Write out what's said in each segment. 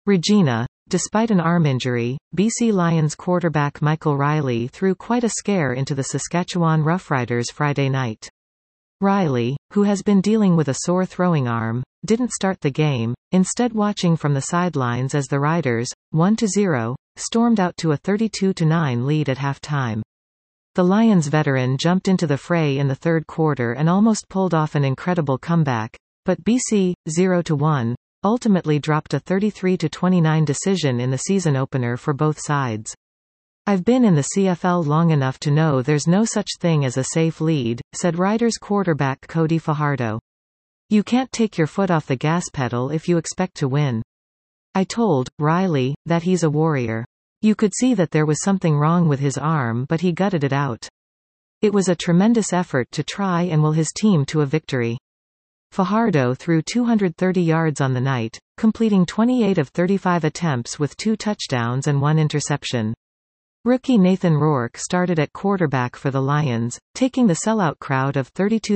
Regina. Despite an arm injury, BC Lions quarterback Michael Riley threw quite a scare into the Saskatchewan Roughriders Friday night. Riley, who has been dealing with a sore throwing arm, didn't start the game, instead watching from the sidelines as the Riders, 1-0, stormed out to a 32-9 lead at halftime. The Lions veteran jumped into the fray in the third quarter and almost pulled off an incredible comeback, but BC, 0-1, ultimately dropped a 33-29 decision in the season opener for both sides. "I've been in the CFL long enough to know there's no such thing as a safe lead," said Riders quarterback Cody Fajardo. "You can't take your foot off the gas pedal if you expect to win." "I told Riley that he's a warrior. You could see that there was something wrong with his arm, but he gutted it out. It was a tremendous effort to try and will his team to a victory." Fajardo threw 230 yards on the night, completing 28 of 35 attempts with 2 touchdowns and 1 interception. Rookie Nathan Rourke started at quarterback for the Lions, taking the sellout crowd of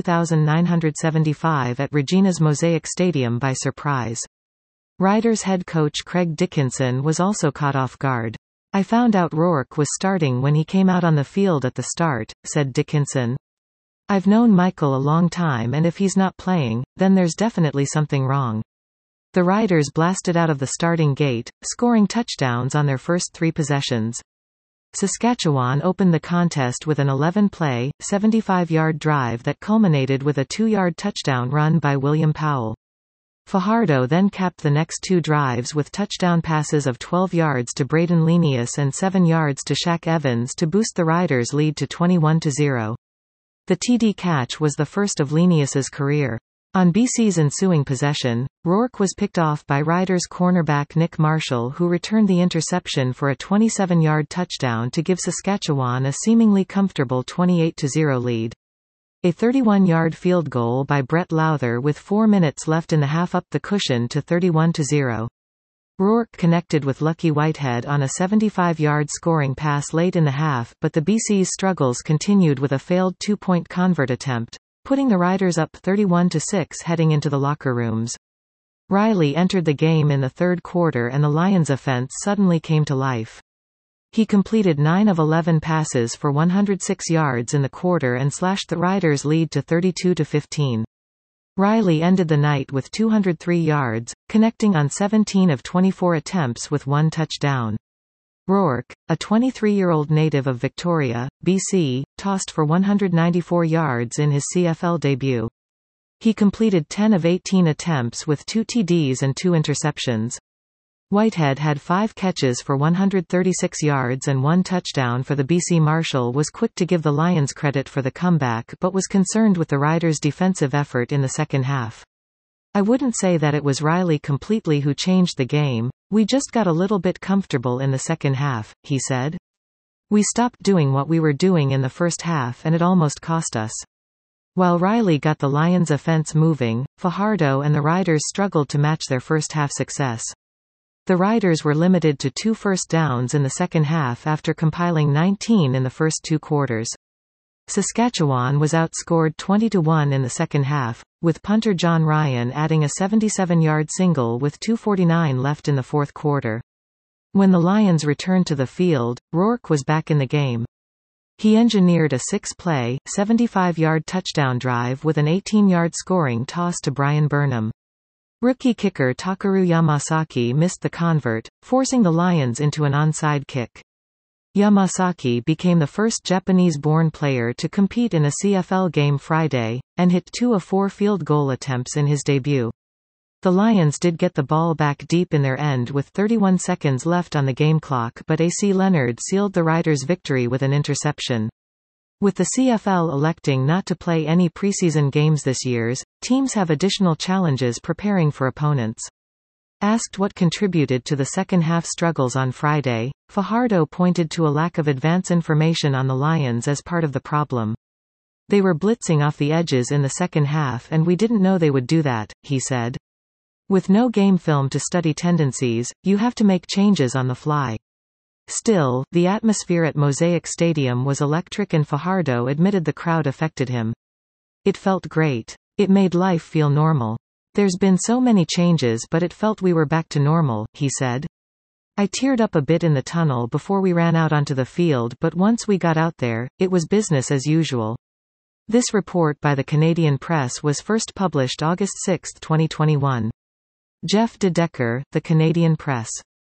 32,975 at Regina's Mosaic Stadium by surprise. Riders head coach Craig Dickinson was also caught off guard. "I found out Rourke was starting when he came out on the field at the start," said Dickinson. "I've known Michael a long time, and if he's not playing, then there's definitely something wrong." The Riders blasted out of the starting gate, scoring touchdowns on their first 3 possessions. Saskatchewan opened the contest with an 11-play, 75-yard drive that culminated with a 2-yard touchdown run by William Powell. Fajardo then capped the next 2 drives with touchdown passes of 12 yards to Braden Lenius and 7 yards to Shaq Evans to boost the Riders' lead to 21-0. The TD catch was the first of Lenius's career. On BC's ensuing possession, Rourke was picked off by Riders cornerback Nick Marshall, who returned the interception for a 27-yard touchdown to give Saskatchewan a seemingly comfortable 28-0 lead. A 31-yard field goal by Brett Lowther with 4 minutes left in the half upped the cushion to 31-0. Rourke connected with Lucky Whitehead on a 75-yard scoring pass late in the half, but the BC's struggles continued with a failed 2-point convert attempt, putting the Riders up 31-6 heading into the locker rooms. Riley entered the game in the third quarter and the Lions' offense suddenly came to life. He completed 9 of 11 passes for 106 yards in the quarter and slashed the Riders' lead to 32-15. Riley ended the night with 203 yards, connecting on 17 of 24 attempts with 1 touchdown. Rourke, a 23-year-old native of Victoria, BC, tossed for 194 yards in his CFL debut. He completed 10 of 18 attempts with 2 TDs and 2 interceptions. Whitehead had 5 catches for 136 yards and 1 touchdown for the BC. Marshall was quick to give the Lions credit for the comeback but was concerned with the Riders' defensive effort in the second half. "I wouldn't say that it was Riley completely who changed the game, we just got a little bit comfortable in the second half," he said. "We stopped doing what we were doing in the first half and it almost cost us." While Riley got the Lions' offense moving, Fajardo and the Riders struggled to match their first half success. The Riders were limited to 2 first downs in the second half after compiling 19 in the first 2 quarters. Saskatchewan was outscored 20-1 in the second half, with punter John Ryan adding a 77-yard single with 2:49 left in the fourth quarter. When the Lions returned to the field, Rourke was back in the game. He engineered a 6-play, 75-yard touchdown drive with an 18-yard scoring toss to Brian Burnham. Rookie kicker Takeru Yamasaki missed the convert, forcing the Lions into an onside kick. Yamasaki became the first Japanese-born player to compete in a CFL game Friday, and hit 2 of 4 field goal attempts in his debut. The Lions did get the ball back deep in their end with 31 seconds left on the game clock, but AC Leonard sealed the Riders' victory with an interception. With the CFL electing not to play any preseason games this year, teams have additional challenges preparing for opponents. Asked what contributed to the second-half struggles on Friday, Fajardo pointed to a lack of advance information on the Lions as part of the problem. "They were blitzing off the edges in the second half and we didn't know they would do that," he said. "With no game film to study tendencies, you have to make changes on the fly." Still, the atmosphere at Mosaic Stadium was electric and Fajardo admitted the crowd affected him. "It felt great. It made life feel normal. "There's been so many changes but it felt we were back to normal," he said. "I teared up a bit in the tunnel before we ran out onto the field, but once we got out there, it was business as usual." This report by the Canadian Press was first published August 6, 2021. Jeff de Decker, The Canadian Press.